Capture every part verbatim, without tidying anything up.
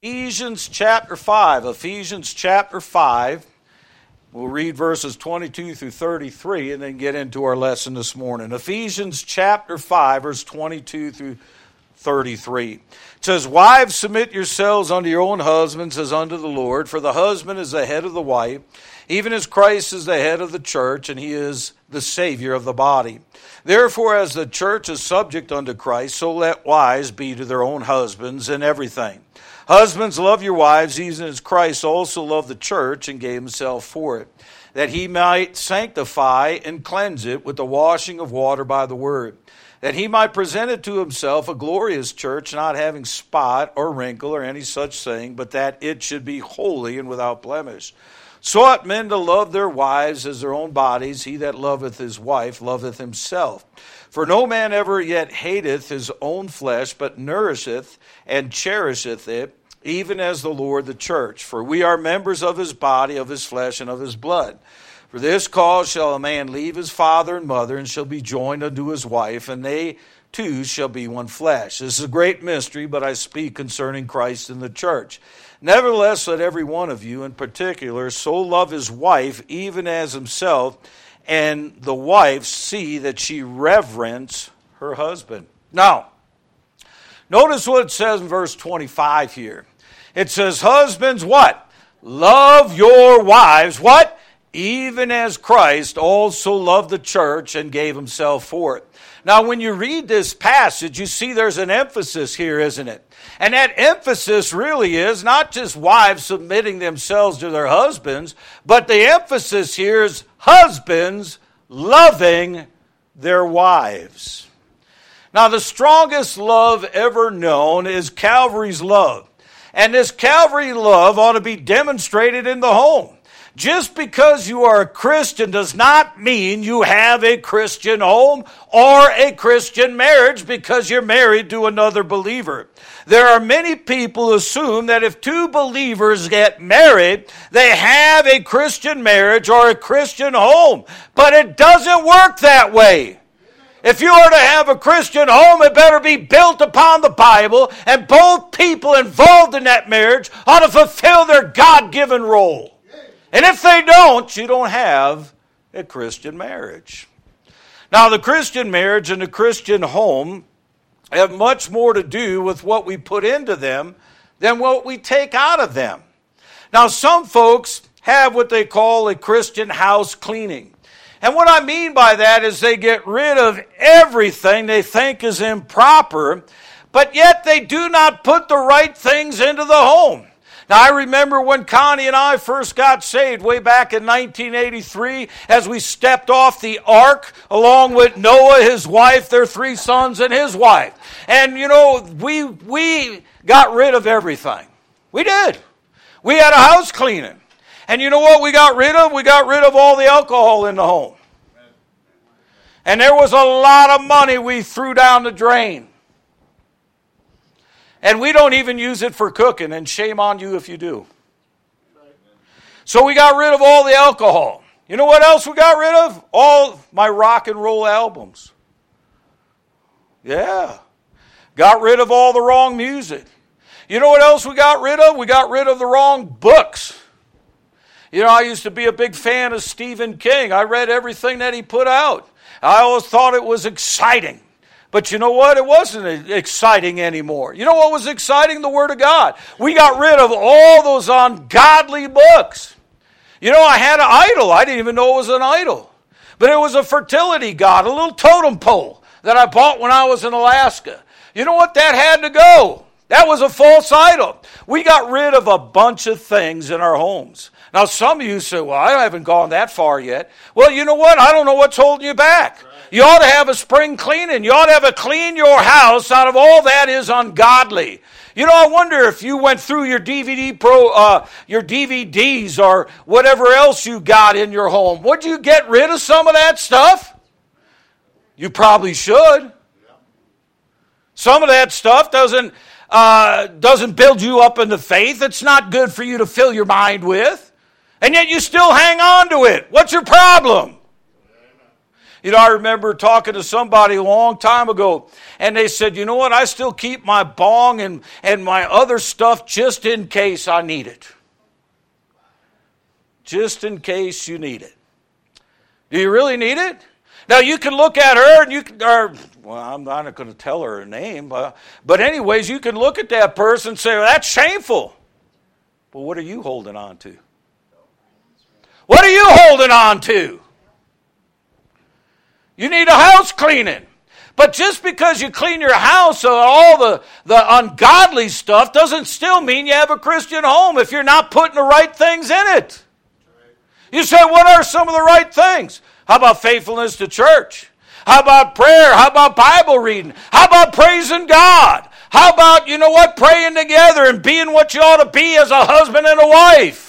Ephesians chapter five. Ephesians chapter five. We'll read verses twenty-two through thirty-three and then get into our lesson this morning. Ephesians chapter five, verse twenty-two through thirty-three. It says, "Wives, submit yourselves unto your own husbands as unto the Lord, for the husband is the head of the wife, even as Christ is the head of the church, and he is the Savior of the body. Therefore, as the church is subject unto Christ, so let wives be to their own husbands in everything. Husbands, love your wives, even as Christ also loved the church and gave himself for it, that he might sanctify and cleanse it with the washing of water by the word, that he might present it to himself a glorious church, not having spot or wrinkle or any such thing, but that it should be holy and without blemish. So ought men to love their wives as their own bodies. He that loveth his wife loveth himself. For no man ever yet hateth his own flesh, but nourisheth and cherisheth it, even as the Lord the church. For we are members of his body, of his flesh, and of his blood. For this cause shall a man leave his father and mother, and shall be joined unto his wife, and they two shall be one flesh. This is a great mystery, but I speak concerning Christ and the church. Nevertheless, let every one of you in particular so love his wife, even as himself, and the wife see that she reverence her husband." Now, notice what it says in verse twenty-five here. It says, "Husbands, what? Love your wives, what? Even as Christ also loved the church and gave himself for it." Now, when you read this passage, you see there's an emphasis here, isn't it? And that emphasis really is not just wives submitting themselves to their husbands, but the emphasis here is husbands loving their wives. Now, the strongest love ever known is Calvary's love. And this Calvary love ought to be demonstrated in the home. Just because you are a Christian does not mean you have a Christian home or a Christian marriage because you're married to another believer. There are many people who assume that if two believers get married, they have a Christian marriage or a Christian home. But it doesn't work that way. If you are to have a Christian home, it better be built upon the Bible, and both people involved in that marriage ought to fulfill their God-given role. And if they don't, you don't have a Christian marriage. Now, the Christian marriage and the Christian home have much more to do with what we put into them than what we take out of them. Now, some folks have what they call a Christian house cleaning. And what I mean by that is they get rid of everything they think is improper, but yet they do not put the right things into the home. Now, I remember when Connie and I first got saved way back in nineteen eighty-three as we stepped off the ark along with Noah, his wife, their three sons, and his wife. And, you know, we we got rid of everything. We did. We had a house cleaning. And you know what we got rid of? We got rid of all the alcohol in the home. And there was a lot of money we threw down the drain. And we don't even use it for cooking, and shame on you if you do. So we got rid of all the alcohol. You know what else we got rid of? All my rock and roll albums. Yeah. Got rid of all the wrong music. You know what else we got rid of? We got rid of the wrong books. You know, I used to be a big fan of Stephen King. I read everything that he put out. I always thought it was exciting. But you know what? It wasn't exciting anymore. You know what was exciting? The Word of God. We got rid of all those ungodly books. You know, I had an idol. I didn't even know it was an idol. But it was a fertility god, a little totem pole that I bought when I was in Alaska. You know what? That had to go. That was a false idol. We got rid of a bunch of things in our homes. Now, some of you say, well, I haven't gone that far yet. Well, you know what? I don't know what's holding you back. You ought to have a spring cleaning. You ought to have a clean your house out of all that is ungodly. You know, I wonder if you went through your D V D pro, uh, your D V Ds or whatever else you got in your home. Would you get rid of some of that stuff? You probably should. Some of that stuff doesn't uh, doesn't build you up in the faith. It's not good for you to fill your mind with. And yet you still hang on to it. What's your problem? You know, I remember talking to somebody a long time ago, and they said, you know what, I still keep my bong and, and my other stuff just in case I need it. Just in case you need it. Do you really need it? Now, you can look at her, and you can, or, well, I'm not going to tell her her name, uh, but anyways, you can look at that person and say, well, that's shameful. But what are you holding on to? What are you holding on to? You need a house cleaning. But just because you clean your house of all the, the ungodly stuff doesn't still mean you have a Christian home if you're not putting the right things in it. You say, what are some of the right things? How about faithfulness to church? How about prayer? How about Bible reading? How about praising God? How about, you know what, praying together and being what you ought to be as a husband and a wife?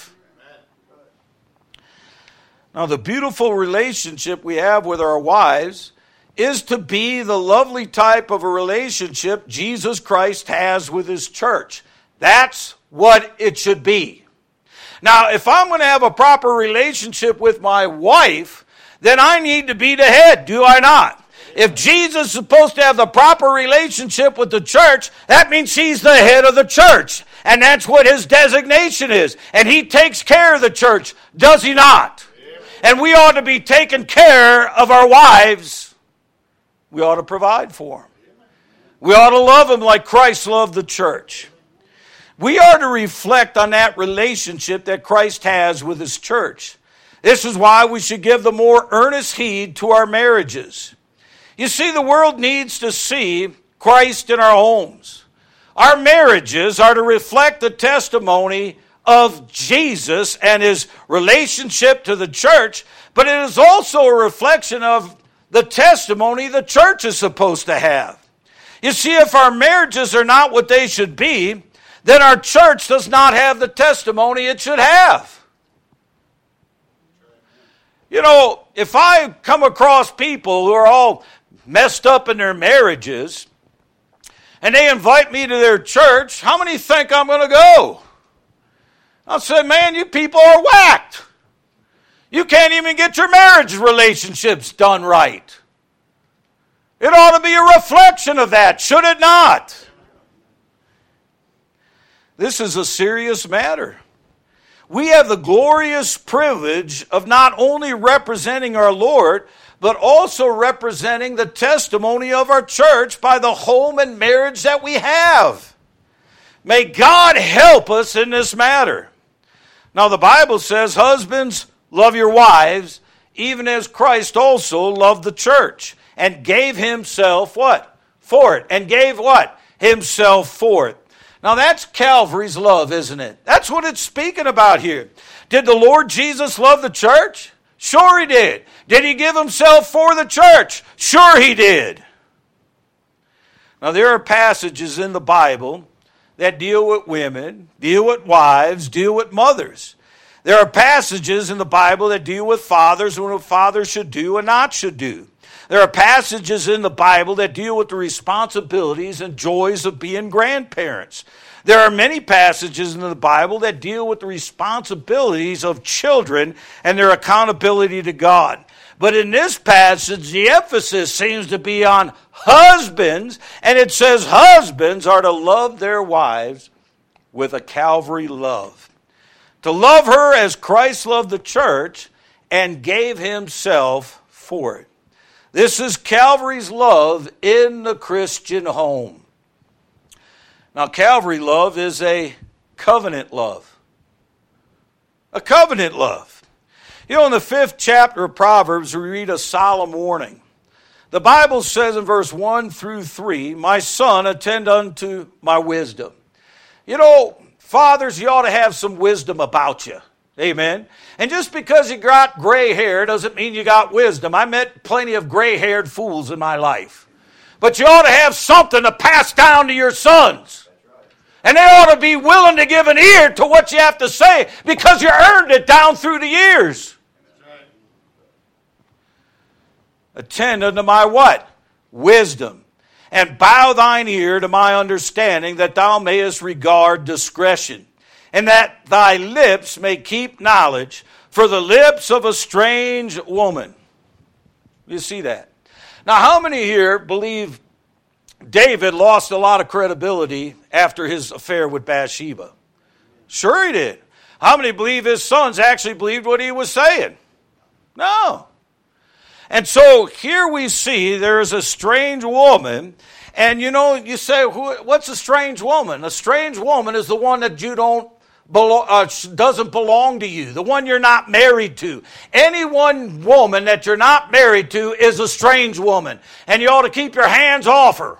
Now, the beautiful relationship we have with our wives is to be the lovely type of a relationship Jesus Christ has with his church. That's what it should be. Now, if I'm going to have a proper relationship with my wife, then I need to be the head, do I not? If Jesus is supposed to have the proper relationship with the church, that means he's the head of the church. And that's what his designation is. And he takes care of the church, does he not? And we ought to be taking care of our wives. We ought to provide for them. We ought to love them like Christ loved the church. We are to reflect on that relationship that Christ has with his church. This is why we should give the more earnest heed to our marriages. You see, the world needs to see Christ in our homes. Our marriages are to reflect the testimony of Jesus and his relationship to the church, but it is also a reflection of the testimony the church is supposed to have. You see, if our marriages are not what they should be, then our church does not have the testimony it should have. You know, if I come across people who are all messed up in their marriages, and they invite me to their church, how many think I'm going to go? I'll say, man, you people are whacked. You can't even get your marriage relationships done right. It ought to be a reflection of that, should it not? This is a serious matter. We have the glorious privilege of not only representing our Lord, but also representing the testimony of our church by the home and marriage that we have. May God help us in this matter. Now, the Bible says, husbands, love your wives, even as Christ also loved the church, and gave himself what? For it. And gave what? Himself for it. Now, that's Calvary's love, isn't it? That's what it's speaking about here. Did the Lord Jesus love the church? Sure he did. Did he give himself for the church? Sure he did. Now, there are passages in the Bible that deal with women, deal with wives, deal with mothers. There are passages in the Bible that deal with fathers and what fathers should do and not should do. There are passages in the Bible that deal with the responsibilities and joys of being grandparents. There are many passages in the Bible that deal with the responsibilities of children and their accountability to God. But in this passage, the emphasis seems to be on husbands, and it says husbands are to love their wives with a Calvary love. To love her as Christ loved the church and gave himself for it. This is Calvary's love in the Christian home. Now, Calvary love is a covenant love. A covenant love. You know, in the fifth chapter of Proverbs, we read a solemn warning. The Bible says in verse one through three, my son, attend unto my wisdom. You know, fathers, you ought to have some wisdom about you. Amen. And just because you got gray hair doesn't mean you got wisdom. I met plenty of gray-haired fools in my life. But you ought to have something to pass down to your sons. And they ought to be willing to give an ear to what you have to say because you earned it down through the years. Attend unto my what? Wisdom. And bow thine ear to my understanding, that thou mayest regard discretion, and that thy lips may keep knowledge, for the lips of a strange woman You see that? Now, how many here believe David lost a lot of credibility after his affair with Bathsheba? Sure he did. How many believe his sons actually believed what he was saying? No. And so here we see there is a strange woman. And you know, you say, what's a strange woman? A strange woman is the one that you don't belo- uh, doesn't belong to you, the one you're not married to. Any one woman that you're not married to is a strange woman. And you ought to keep your hands off her.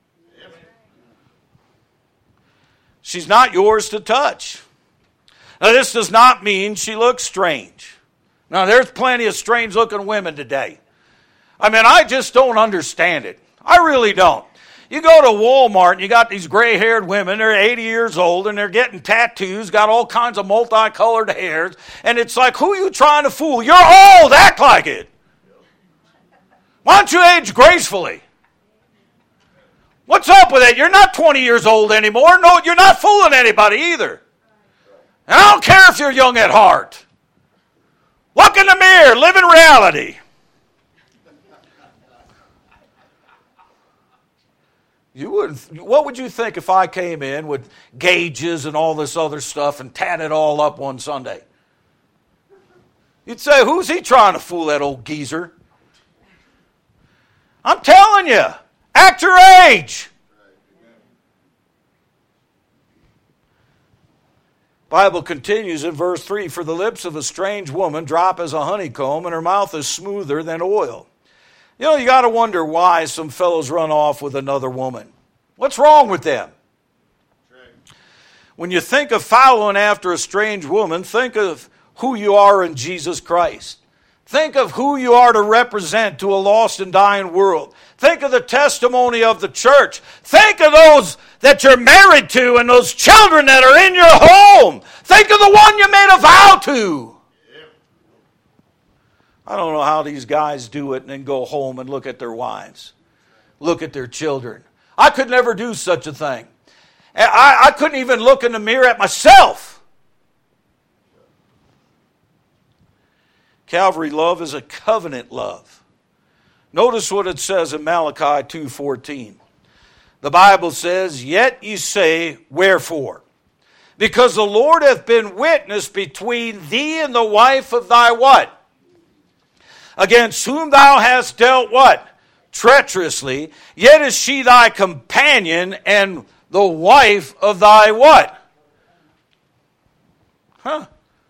She's not yours to touch. Now, this does not mean she looks strange. Now, there's plenty of strange-looking women today. I mean, I just don't understand it. I really don't. You go to Walmart and you got these gray-haired women, they're eighty years old, and they're getting tattoos, got all kinds of multicolored hairs, and it's like, who are you trying to fool? You're old, act like it. Why don't you age gracefully? What's up with it? You're not twenty years old anymore. No, you're not fooling anybody either. And I don't care if you're young at heart. Look in the mirror, live in reality. You wouldn't. What would you think if I came in with gauges and all this other stuff and tatted all up one Sunday? You'd say, who's he trying to fool, that old geezer? I'm telling you, act your age. Bible continues in verse three, for the lips of a strange woman drop as a honeycomb, and her mouth is smoother than oil. You know, you got to wonder why some fellows run off with another woman. What's wrong with them? Right. When you think of following after a strange woman, think of who you are in Jesus Christ. Think of who you are to represent to a lost and dying world. Think of the testimony of the church. Think of those that you're married to and those children that are in your home. Think of the one you made a vow to. I don't know how these guys do it and then go home and look at their wives, look at their children. I could never do such a thing. I, I couldn't even look in the mirror at myself. Calvary love is a covenant love. Notice what it says in Malachi two fourteen. The Bible says, yet ye say, wherefore? Because the Lord hath been witness between thee and the wife of thy what? Against whom thou hast dealt what? Treacherously. Yet is she thy companion and the wife of thy what? Huh.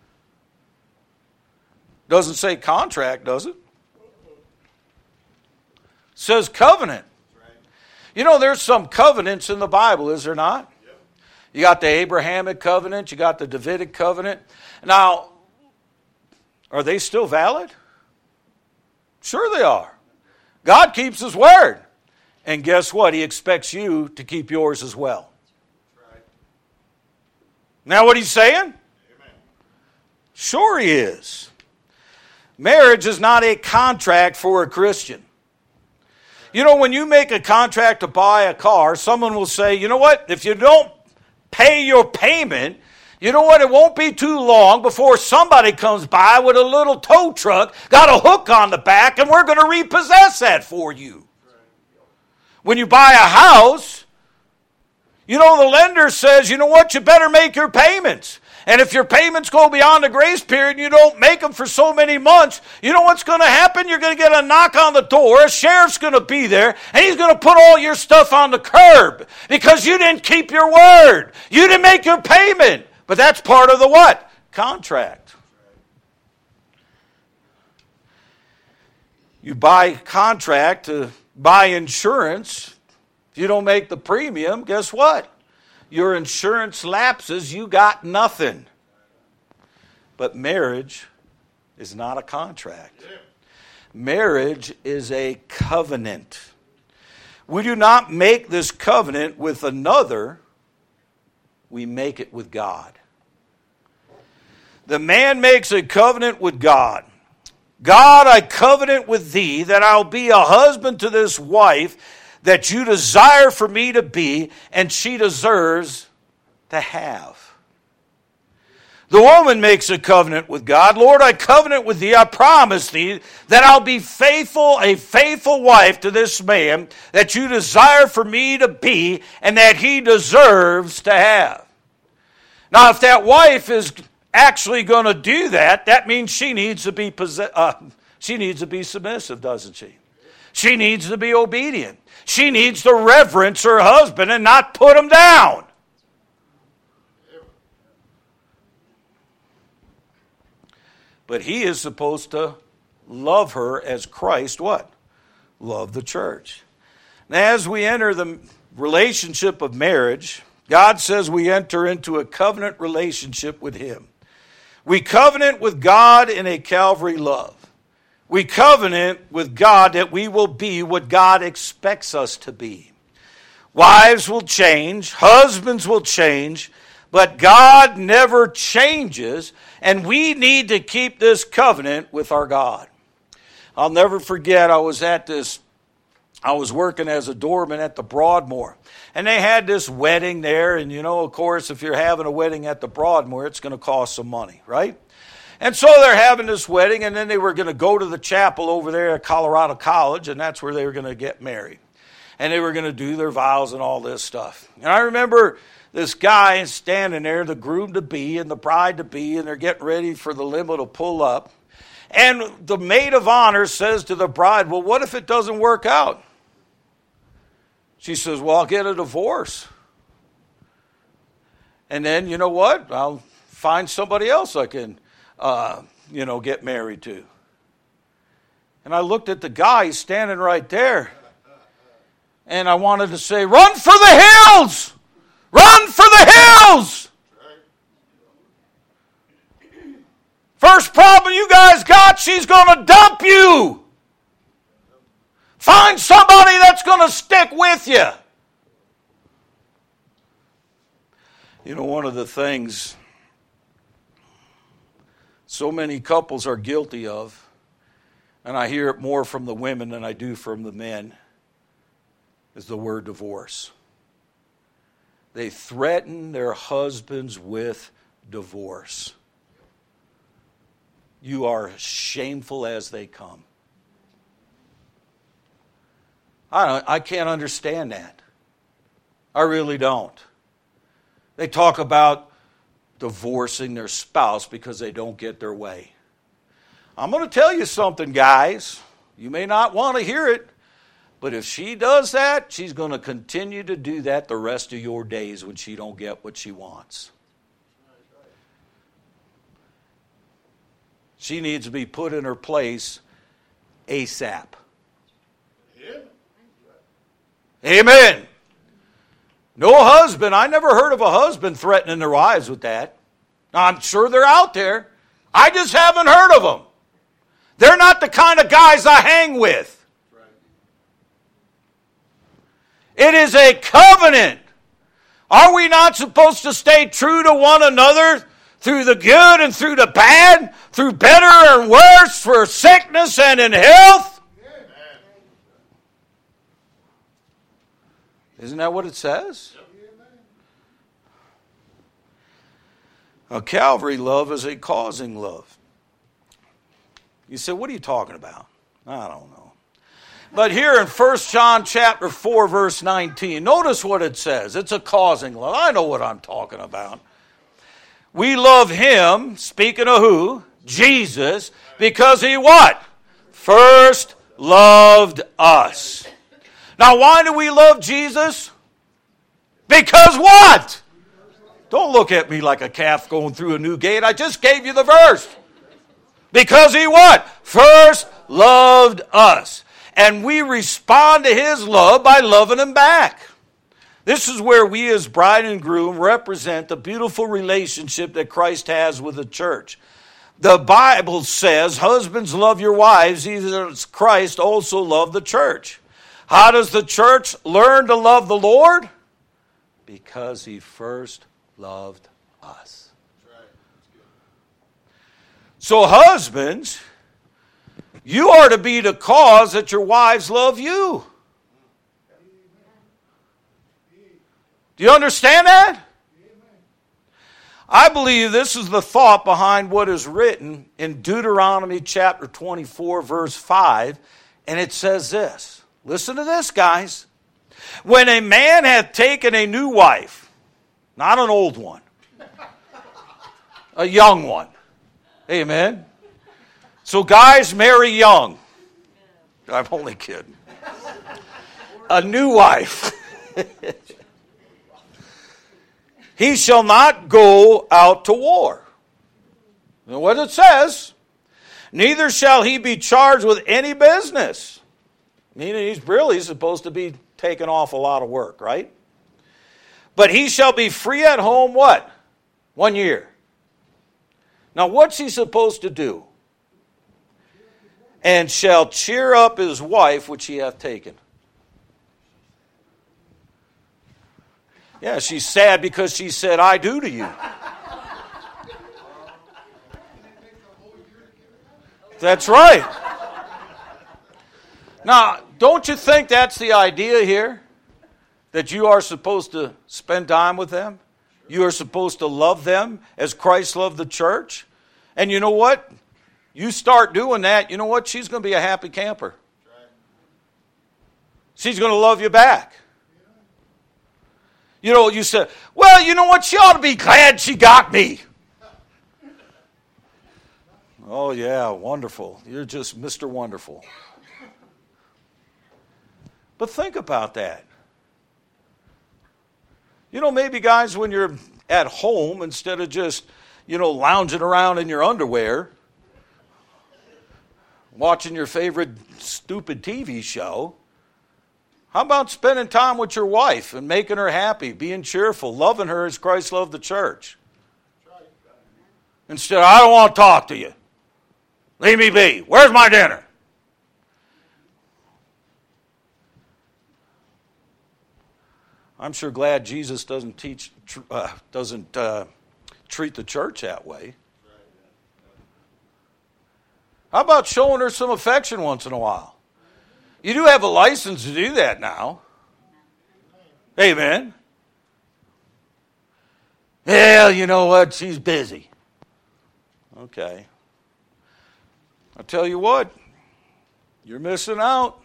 Doesn't say contract, does it? It says covenant. You know, there's some covenants in the Bible, is there not? You got the Abrahamic covenant, you got the Davidic covenant. Now, are they still valid? Sure they are. God keeps His word. And guess what? He expects you to keep yours as well. Right. Now what he's saying? Amen. Sure he is. Marriage is not a contract for a Christian. You know, when you make a contract to buy a car, someone will say, you know what? If you don't pay your payment, you know what? It won't be too long before somebody comes by with a little tow truck, got a hook on the back, and we're going to repossess that for you. When you buy a house, you know, the lender says, you know what? You better make your payments. And if your payments go beyond the grace period and you don't make them for so many months, you know what's going to happen? You're going to get a knock on the door. A sheriff's going to be there, and he's going to put all your stuff on the curb because you didn't keep your word. You didn't make your payment. But that's part of the what? Contract. You buy contract to buy insurance. If you don't make the premium, guess what? Your insurance lapses, you got nothing. But marriage is not a contract. Marriage is a covenant. We do not make this covenant with another. We make it with God. The man makes a covenant with God. God, I covenant with thee that I'll be a husband to this wife that you desire for me to be, and she deserves to have. The woman makes a covenant with God. Lord, I covenant with thee, I promise thee that I'll be faithful, a faithful wife to this man that you desire for me to be and that he deserves to have. Now, if that wife is actually going to do that, that means she needs to be uh, she needs to be submissive, doesn't she? She needs to be obedient. She needs to reverence her husband and not put him down. But he is supposed to love her as Christ, what? Loved the church. Now, as we enter the relationship of marriage, God says we enter into a covenant relationship with him. We covenant with God in a Calvary love. We covenant with God that we will be what God expects us to be. Wives will change, husbands will change, but God never changes, and we need to keep this covenant with our God. I'll never forget, I was at this, I was working as a doorman at the Broadmoor, and they had this wedding there, and you know, of course, if you're having a wedding at the Broadmoor, it's going to cost some money, right? And so they're having this wedding, and then they were going to go to the chapel over there at Colorado College, and that's where they were going to get married. And they were going to do their vows and all this stuff. And I remember this guy is standing there, the groom-to-be and the bride-to-be, and they're getting ready for the limo to pull up. And the maid of honor says to the bride, well, what if it doesn't work out? She says, well, I'll get a divorce. And then, you know what? I'll find somebody else I can, uh, you know, get married to. And I looked at the guy, he's standing right there. And I wanted to say, run for the hills! Run for the hills! First problem you guys got, she's going to dump you. Find somebody that's going to stick with you. You know, one of the things so many couples are guilty of, and I hear it more from the women than I do from the men, is the word divorce. They threaten their husbands with divorce. You are shameful as they come. I don't, I can't understand that. I really don't. They talk about divorcing their spouse because they don't get their way. I'm going to tell you something, guys. You may not want to hear it, but if she does that, she's going to continue to do that the rest of your days when she don't get what she wants. She needs to be put in her place ASAP. Amen. No husband. I never heard of a husband threatening their wives with that. Now, I'm sure they're out there. I just haven't heard of them. They're not the kind of guys I hang with. It is a covenant. Are we not supposed to stay true to one another through the good and through the bad, through better and worse, for sickness and in health? Isn't that what it says? A Calvary love is a causing love. You say, what are you talking about? I don't know. But here in First John chapter four, verse nineteen, notice what it says. It's a causing love. I know what I'm talking about. We love him, speaking of who? Jesus, because he what? First loved us. Now, why do we love Jesus? Because what? Don't look at me like a calf going through a new gate. I just gave you the verse. Because he what? First loved us. And we respond to his love by loving him back. This is where we as bride and groom represent the beautiful relationship that Christ has with the church. The Bible says, husbands, love your wives, even as Christ also loved the church. How does the church learn to love the Lord? Because he first loved us. So husbands, you are to be the cause that your wives love you. Do you understand that? I believe this is the thought behind what is written in Deuteronomy chapter twenty-four, verse five, and it says this. Listen to this, guys. When a man hath taken a new wife, not an old one, a young one. Amen. So guys, marry young. I'm only kidding. A new wife. He shall not go out to war. And what it says, neither shall he be charged with any business. Meaning he's really supposed to be taking off a lot of work, right? But he shall be free at home, what? One year. Now what's he supposed to do? And shall cheer up his wife which he hath taken. Yeah, she's sad because she said, I do to you. That's right. Now, don't you think that's the idea here? That you are supposed to spend time with them? You are supposed to love them as Christ loved the church? And you know what? You start doing that, you know what? She's going to be a happy camper. She's going to love you back. You know, you said, well, you know what? She ought to be glad she got me. Oh, yeah, wonderful. You're just Mister Wonderful. But think about that. You know, maybe, guys, when you're at home, instead of just, you know, lounging around in your underwear, watching your favorite stupid T V show, how about spending time with your wife and making her happy, being cheerful, loving her as Christ loved the church? Instead of, I don't want to talk to you. Leave me be. Where's my dinner? I'm sure glad Jesus doesn't teach, uh, doesn't uh, treat the church that way. How about showing her some affection once in a while? You do have a license to do that now. Amen. Well, you know what? She's busy. Okay. I tell you what, you're missing out.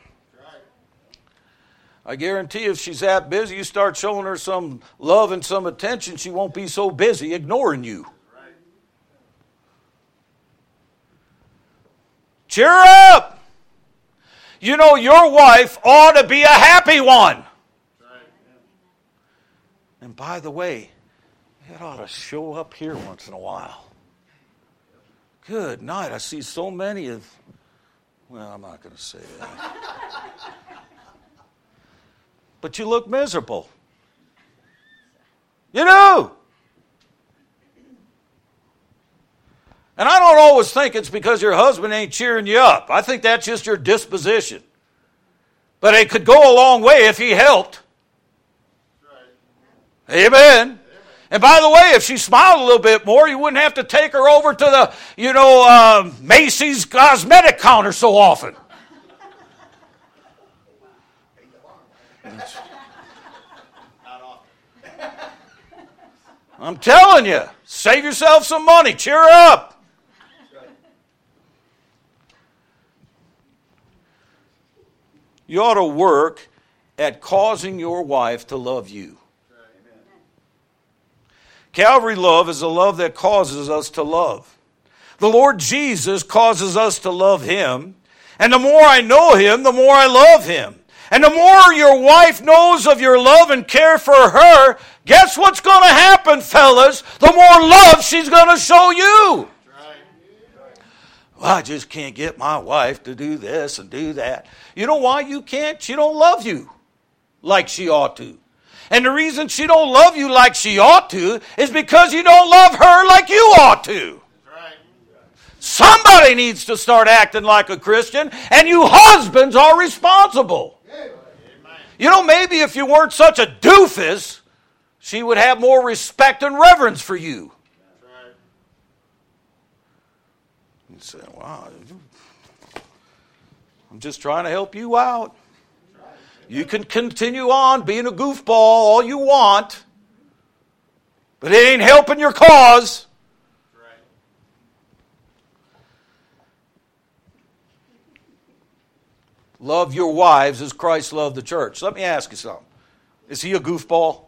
I guarantee if she's that busy, you start showing her some love and some attention, she won't be so busy ignoring you. Cheer up! You know, your wife ought to be a happy one. And by the way, it ought to show up here once in a while. Good night. I see so many of, well, I'm not going to say that. But you look miserable. You do. And I don't always think it's because your husband ain't cheering you up. I think that's just your disposition. But it could go a long way if he helped. Right. Amen. Amen. And by the way, if she smiled a little bit more, you wouldn't have to take her over to the, you know, uh, Macy's cosmetic counter so often. I'm telling you, save yourself some money. Cheer up. You ought to work at causing your wife to love you. Amen. Calvary love is a love that causes us to love. The Lord Jesus causes us to love Him. And the more I know Him, the more I love Him. And the more your wife knows of your love and care for her, guess what's going to happen, fellas? The more love she's going to show you. Well, I just can't get my wife to do this and do that. You know why you can't? She don't love you like she ought to. And the reason she don't love you like she ought to is because you don't love her like you ought to. Right. Somebody needs to start acting like a Christian, and you husbands are responsible. Amen. You know, maybe if you weren't such a doofus, she would have more respect and reverence for you. You say, wow, I'm just trying to help you out. You can continue on being a goofball all you want. But it ain't helping your cause. Right. Love your wives as Christ loved the church. Let me ask you something. Is he a goofball?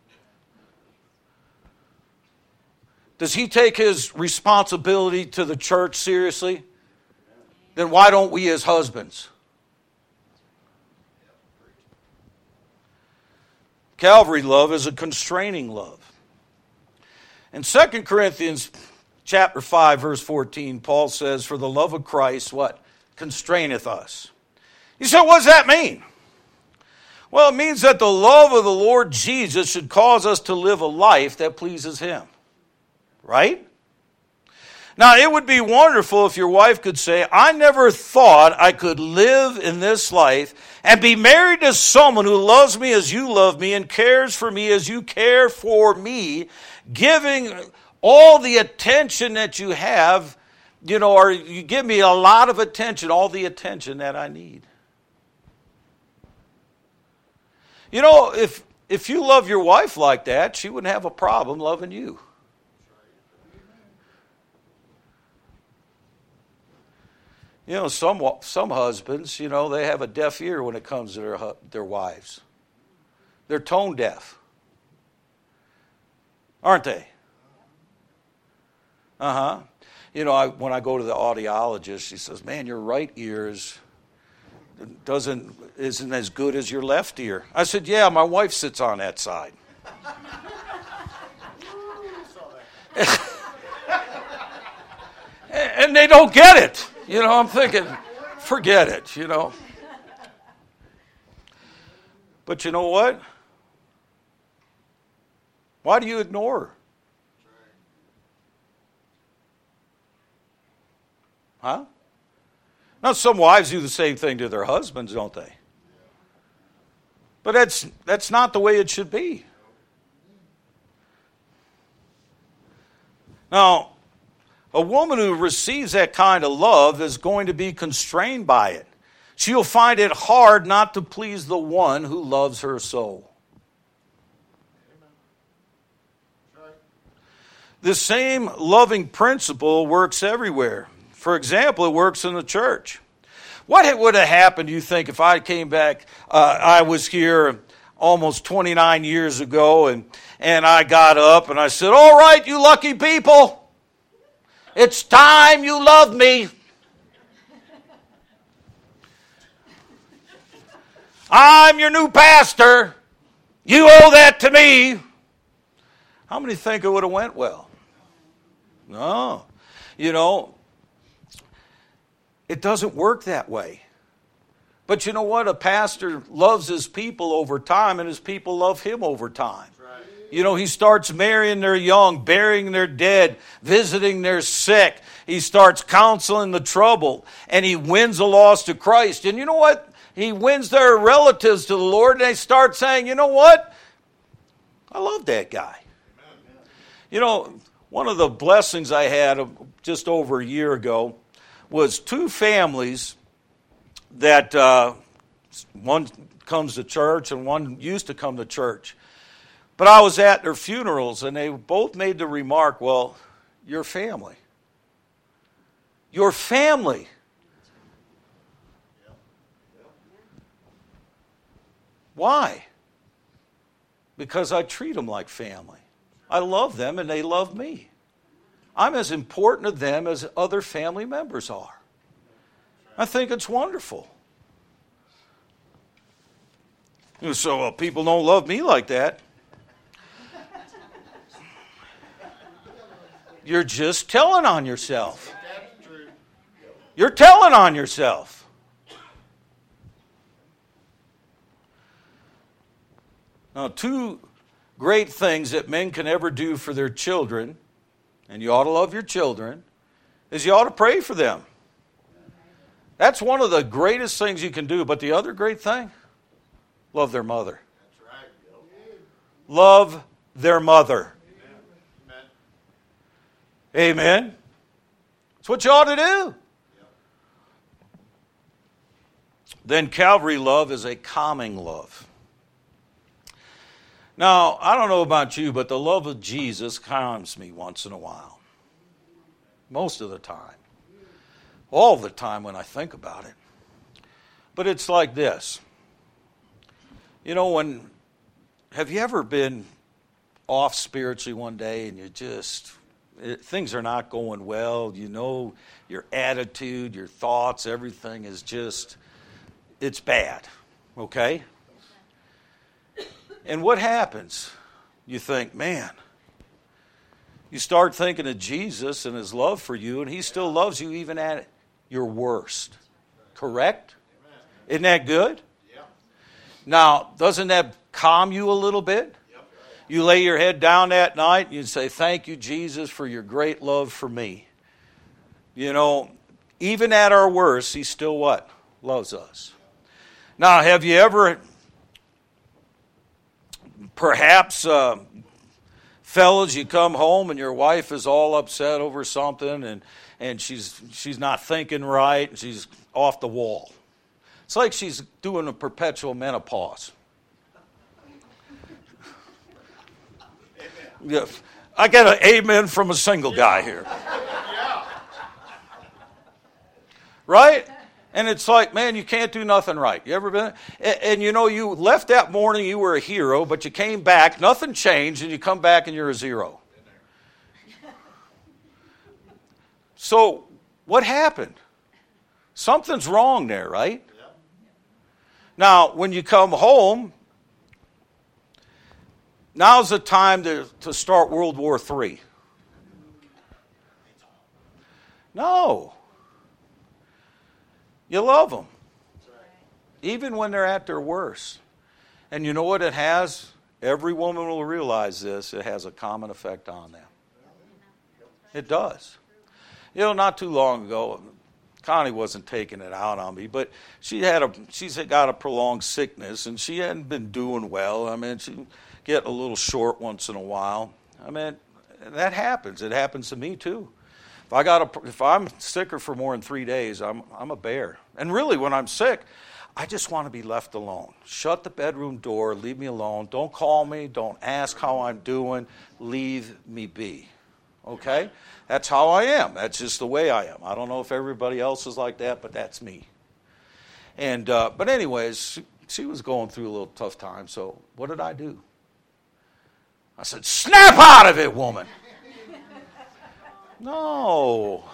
Does he take his responsibility to the church seriously? Then why don't we as husbands? Calvary love is a constraining love. In Second Corinthians chapter five, verse fourteen, Paul says, for the love of Christ, what? Constraineth us. You say, what does that mean? Well, it means that the love of the Lord Jesus should cause us to live a life that pleases him. Right? Now, it would be wonderful if your wife could say, I never thought I could live in this life and be married to someone who loves me as you love me and cares for me as you care for me, giving all the attention that you have, you know, or you give me a lot of attention, all the attention that I need. You know, if if you love your wife like that, she wouldn't have a problem loving you. You know, some some husbands, you know, they have a deaf ear when it comes to their their wives. They're tone deaf, aren't they? Uh huh. You know, I, when I go to the audiologist, she says, "Man, your right ear is doesn't isn't as good as your left ear." I said, "Yeah, my wife sits on that side." And they don't get it. You know, I'm thinking, forget it, you know. But you know what? Why do you ignore her? Huh? Now, some wives do the same thing to their husbands, don't they? But that's that's not the way it should be. Now, a woman who receives that kind of love is going to be constrained by it. She'll find it hard not to please the one who loves her so. The same loving principle works everywhere. For example, it works in the church. What would have happened, do you think, if I came back, uh, I was here almost twenty-nine years ago, and, and I got up and I said, all right, you lucky people, it's time you love me. I'm your new pastor. You owe that to me. How many think it would have went well? No. You know, it doesn't work that way. But you know what? A pastor loves his people over time, and his people love him over time. You know, he starts marrying their young, burying their dead, visiting their sick. He starts counseling the troubled, and he wins the lost to Christ. And you know what? He wins their relatives to the Lord, and they start saying, you know what? I love that guy. You know, one of the blessings I had just over a year ago was two families that uh, one comes to church and one used to come to church. But I was at their funerals, and they both made the remark, well, your family. Your family. Why? Because I treat them like family. I love them, and they love me. I'm as important to them as other family members are. I think it's wonderful. So well, people don't love me like that. You're just telling on yourself. You're telling on yourself. Now, two great things that men can ever do for their children, and you ought to love your children, is you ought to pray for them. That's one of the greatest things you can do. But the other great thing, love their mother. That's right. Love their mother. Amen. That's what you ought to do. Then Calvary love is a calming love. Now, I don't know about you, but the love of Jesus calms me once in a while. Most of the time. All the time when I think about it. But it's like this. You know, when, have you ever been off spiritually one day and you just, it, things are not going well, you know, your attitude, your thoughts, everything is just, it's bad, okay? And what happens? You think, man, you start thinking of Jesus and his love for you, and he still loves you even at your worst. Correct? Isn't that good? Now, doesn't that calm you a little bit? You lay your head down that night and you say, thank you, Jesus, for your great love for me. You know, even at our worst, he still what? Loves us. Now, have you ever, perhaps, uh, fellas, you come home and your wife is all upset over something and, and she's she's not thinking right and she's off the wall. It's like she's doing a perpetual menopause. Yeah, I get an amen from a single guy here. Right? And it's like, man, you can't do nothing right. You ever been? And, and you know, you left that morning, you were a hero, but you came back, nothing changed, and you come back and you're a zero. So, what happened? Something's wrong there, right? Now, when you come home, now's the time to, to start World War Three. No. You love them. Even when they're at their worst. And you know what it has? Every woman will realize this. It has a common effect on them. It does. You know, not too long ago, Connie wasn't taking it out on me, but she had a she's got a prolonged sickness, and she hadn't been doing well. I mean, she get a little short once in a while. I mean, that happens. It happens to me too. If I got a, if I'm sicker for more than three days, I'm I'm a bear. And really, when I'm sick, I just want to be left alone. Shut the bedroom door. Leave me alone. Don't call me. Don't ask how I'm doing. Leave me be. Okay? That's how I am. That's just the way I am. I don't know if everybody else is like that, but that's me. And uh, but anyways, she, she was going through a little tough time. So what did I do? I said, "Snap out of it, woman." No.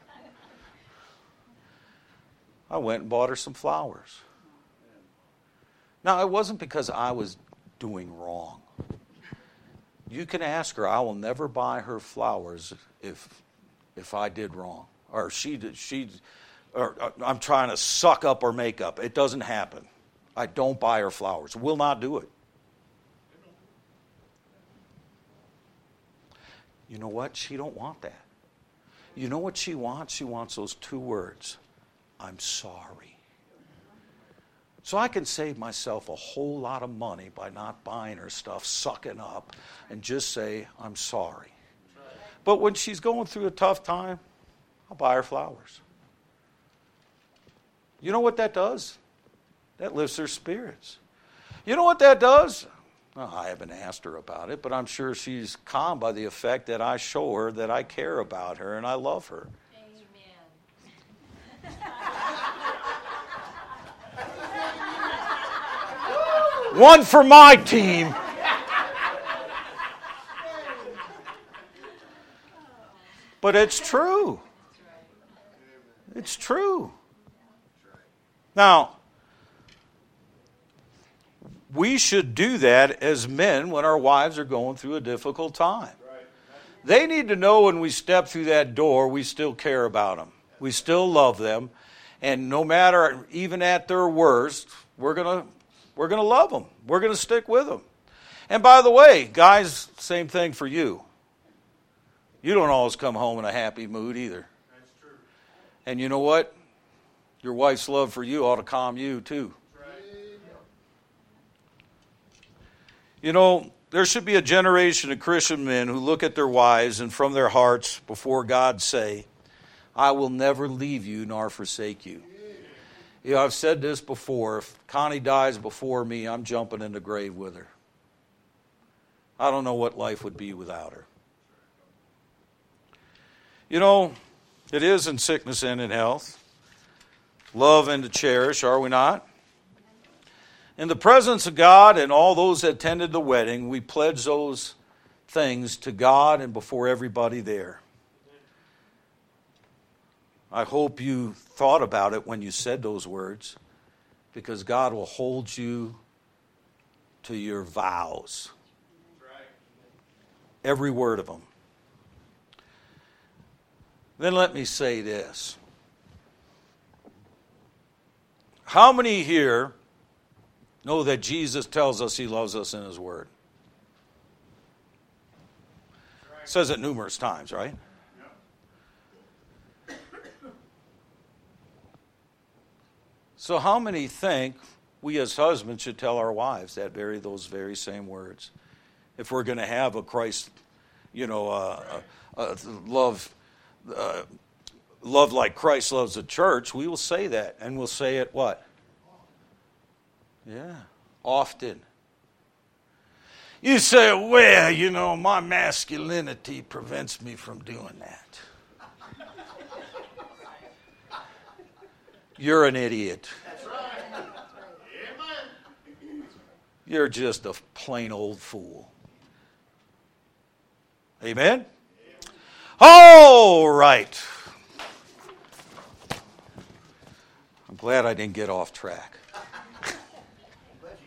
I went and bought her some flowers. Now, it wasn't because I was doing wrong. You can ask her. I will never buy her flowers if if I did wrong, or she did, she, or, or I'm trying to suck up her makeup. It doesn't happen. I don't buy her flowers. Will not do it. You know what? She don't want that. You know what she wants? She wants those two words. I'm sorry. So I can save myself a whole lot of money by not buying her stuff, sucking up, and just say, I'm sorry. But when she's going through a tough time, I'll buy her flowers. You know what that does? That lifts her spirits. You know what that does? Well, I haven't asked her about it, but I'm sure she's calmed by the effect that I show her that I care about her and I love her. One for my team. But it's true. It's true. Now, we should do that as men when our wives are going through a difficult time. They need to know when we step through that door, we still care about them. We still love them. And no matter, even at their worst, we're going to We're going to love them. We're going to stick with them. And by the way, guys, same thing for you. You don't always come home in a happy mood either. That's true. And you know what? Your wife's love for you ought to calm you too. Right. You know, there should be a generation of Christian men who look at their wives and from their hearts before God say, I will never leave you nor forsake you. You know, I've said this before. If Connie dies before me, I'm jumping in the grave with her. I don't know what life would be without her. You know, it is in sickness and in health. Love and to cherish, are we not? In the presence of God and all those that attended the wedding, we pledge those things to God and before everybody there. I hope you thought about it when you said those words, because God will hold you to your vows. Every word of them. Then let me say this. How many here know that Jesus tells us He loves us in His Word? Says it numerous times, right? So how many think we as husbands should tell our wives that very those very same words? If we're going to have a Christ, you know, uh, uh, uh, love, uh, love like Christ loves the church, we will say that, and we'll say it what? Yeah, often. You say, well, you know, my masculinity prevents me from doing that. You're an idiot. That's right. Amen. You're just a plain old fool. Amen? All right. I'm glad I didn't get off track.